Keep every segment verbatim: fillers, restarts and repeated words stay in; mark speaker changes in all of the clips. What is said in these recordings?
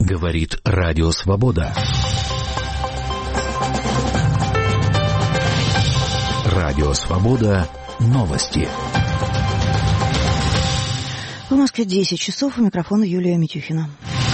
Speaker 1: Говорит Радио Свобода. Радио Свобода. Новости.
Speaker 2: В Москве десять часов. У микрофона Юлия Митюхина.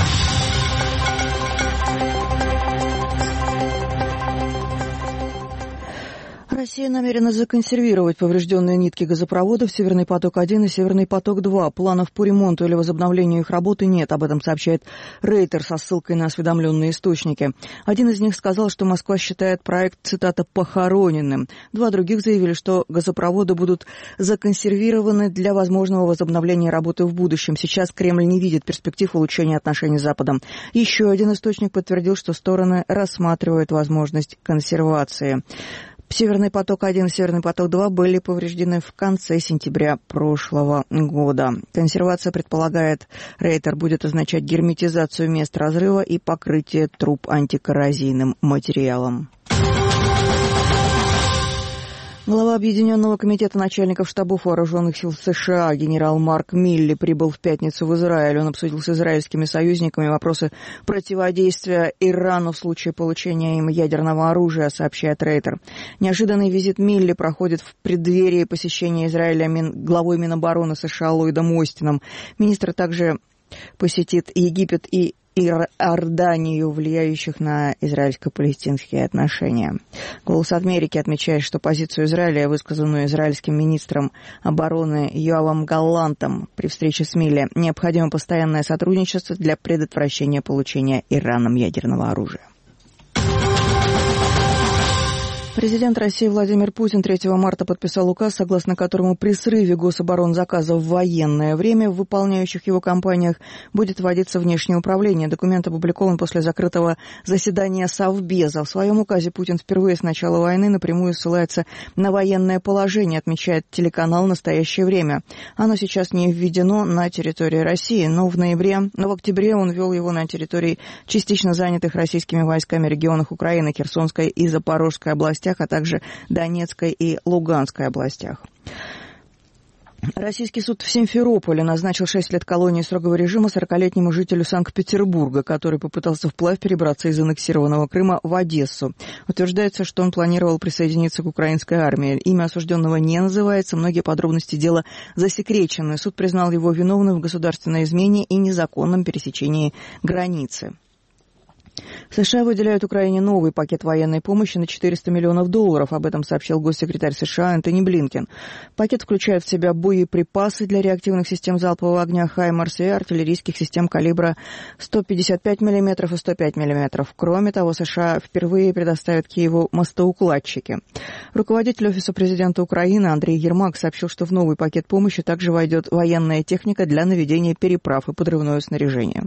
Speaker 2: Россия намерена законсервировать поврежденные нитки газопроводов «Северный поток-один» и «Северный поток-два». Планов по ремонту или возобновлению их работы нет. Об этом сообщает Рейтер со ссылкой на осведомленные источники. Один из них сказал, что Москва считает проект, цитата, «похороненным». Два других заявили, что газопроводы будут законсервированы для возможного возобновления работы в будущем. Сейчас Кремль не видит перспектив улучшения отношений с Западом. Еще один источник подтвердил, что стороны рассматривают возможность консервации. «Северный поток-один» и «Северный поток-два» были повреждены в конце сентября прошлого года. Консервация, предполагает Рейтер, будет означать герметизацию мест разрыва и покрытие труб антикоррозийным материалом. Глава Объединенного комитета начальников штабов вооруженных сил США генерал Марк Милли прибыл в пятницу в Израиль. Он обсудил с израильскими союзниками вопросы противодействия Ирану в случае получения им ядерного оружия, сообщает Рейтер. Неожиданный визит Милли проходит в преддверии посещения Израиля Мин... главой Минобороны США Ллойдом Остином. Министр также посетит Египет и Иорданию, влияющих на израильско-палестинские отношения. «Голос Америки» отмечает, что позицию Израиля, высказанную израильским министром обороны Йоавом Галлантом при встрече с Милли, необходимо постоянное сотрудничество для предотвращения получения Ираном ядерного оружия. Президент России Владимир Путин третьего марта подписал указ, согласно которому при срыве гособоронзаказа в военное время в выполняющих его компаниях будет вводиться внешнее управление. Документ опубликован после закрытого заседания Совбеза. В своем указе Путин впервые с начала войны напрямую ссылается на военное положение, отмечает телеканал «Настоящее время». Оно сейчас не введено на территории России, но в ноябре, но в октябре он ввел его на территории частично занятых российскими войсками регионах Украины, Херсонской и Запорожской областях, а также Донецкой и Луганской областях. Российский суд в Симферополе назначил шесть лет колонии строгого режима сорокалетнему жителю Санкт-Петербурга, который попытался вплавь перебраться из аннексированного Крыма в Одессу. Утверждается, что он планировал присоединиться к украинской армии. Имя осужденного не называется, многие подробности дела засекречены. Суд признал его виновным в государственной измене и незаконном пересечении границы. США выделяют Украине новый пакет военной помощи на четыреста миллионов долларов. Об этом сообщил госсекретарь США Энтони Блинкен. Пакет включает в себя боеприпасы для реактивных систем залпового огня «Хаймарс» и артиллерийских систем калибра сто пятьдесят пять миллиметров и сто пять миллиметров. Кроме того, США впервые предоставят Киеву мостоукладчики. Руководитель Офиса президента Украины Андрей Ермак сообщил, что в новый пакет помощи также войдет военная техника для наведения переправ и подрывное снаряжение.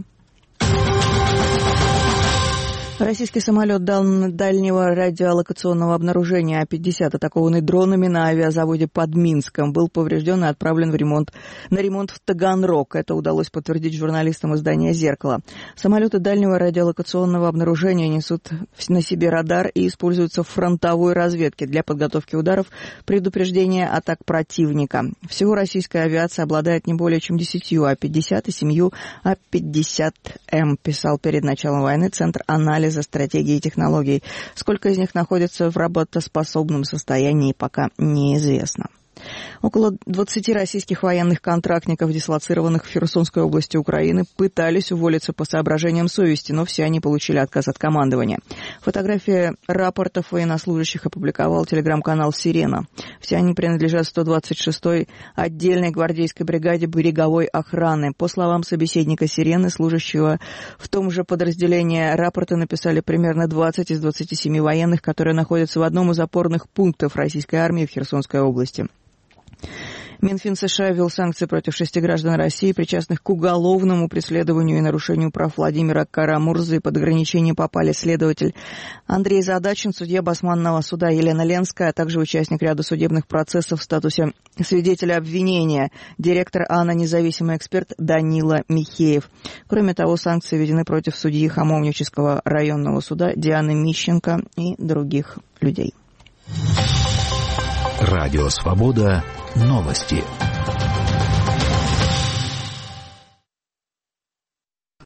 Speaker 2: Российский самолет дальнего радиолокационного обнаружения А пятьдесят, атакованный дронами на авиазаводе под Минском, был поврежден и отправлен в ремонт, на ремонт в Таганрог. Это удалось подтвердить журналистам издания «Зеркало». Самолеты дальнего радиолокационного обнаружения несут на себе радар и используются в фронтовой разведке для подготовки ударов, предупреждения атак противника. Всего российская авиация обладает не более чем десятью А пятьдесят и семью А пятьдесят М, писал перед началом войны Центр анализа за стратегии и технологий. Сколько из них находится в работоспособном состоянии, пока неизвестно. Около двадцати российских военных контрактников, дислоцированных в Херсонской области Украины, пытались уволиться по соображениям совести, но все они получили отказ от командования. Фотографии рапортов военнослужащих опубликовал телеграм-канал «Сирена». Все они принадлежат сто двадцать шестой отдельной гвардейской бригаде береговой охраны. По словам собеседника «Сирены», служащего в том же подразделении, рапорты написали примерно двадцать из двадцати семи военных, которые находятся в одном из опорных пунктов российской армии в Херсонской области. Минфин США ввел санкции против шести граждан России, причастных к уголовному преследованию и нарушению прав Владимира Кара-Мурзы. Под ограничение попали следователь Андрей Задачин, судья Басманного суда Елена Ленская, а также участник ряда судебных процессов в статусе свидетеля обвинения, директор АНА «Независимый эксперт» Данила Михеев. Кроме того, санкции введены против судьи Хамовнического районного суда Дианы Мищенко и других людей.
Speaker 1: Радио «Свобода». Новости.